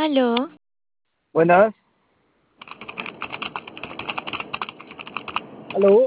Aló, Buenas. Aló,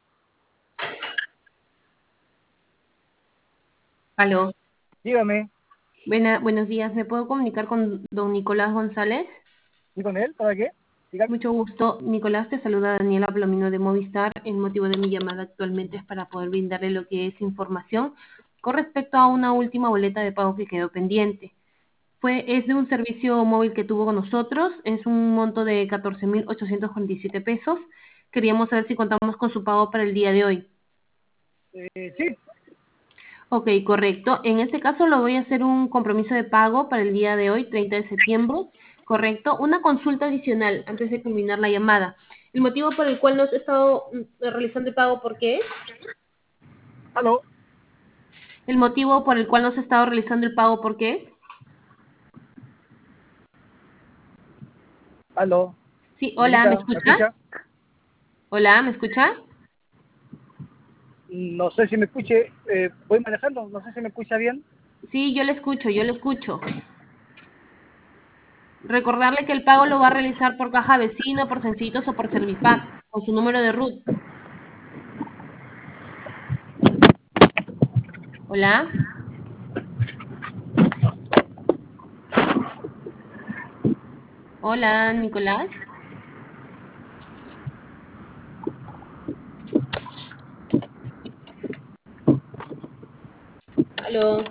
Aló, dígame. buenos días. ¿Me puedo comunicar con don Nicolás González? ¿Y con él? ¿Para qué? Dígame. Mucho gusto. Nicolás, te saluda Daniela Palomino de Movistar. El motivo de mi llamada actualmente es para poder brindarle lo que es información con respecto a una última boleta de pago que quedó pendiente. Es de un servicio móvil que tuvo con nosotros. Es un monto de 14.847 pesos. Queríamos saber si contamos con su pago para el día de hoy. Sí. Ok, correcto. En este caso lo voy a hacer un compromiso de pago para el día de hoy, 30 de septiembre. Correcto. Una consulta adicional antes de culminar la llamada. El motivo por el cual no has estado realizando el pago, ¿por qué es? Aló, El motivo por el cual no se ha estado realizando el pago, ¿por qué es? aló. Sí, hola, ¿me Señorita, ¿me escucha? escucha? Hola, ¿me escucha? No sé si me escuche. Voy manejando, no sé si me escucha bien. Sí, yo le escucho, yo le escucho. Recordarle que el pago lo va a realizar por caja vecina, por Sencitos o por Servipack, con su número de RUT. Hola, hola, Nicolás. Aló.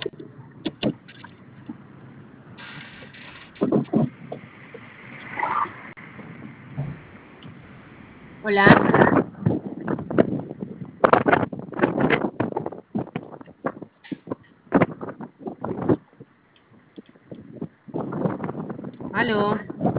Hola, aló.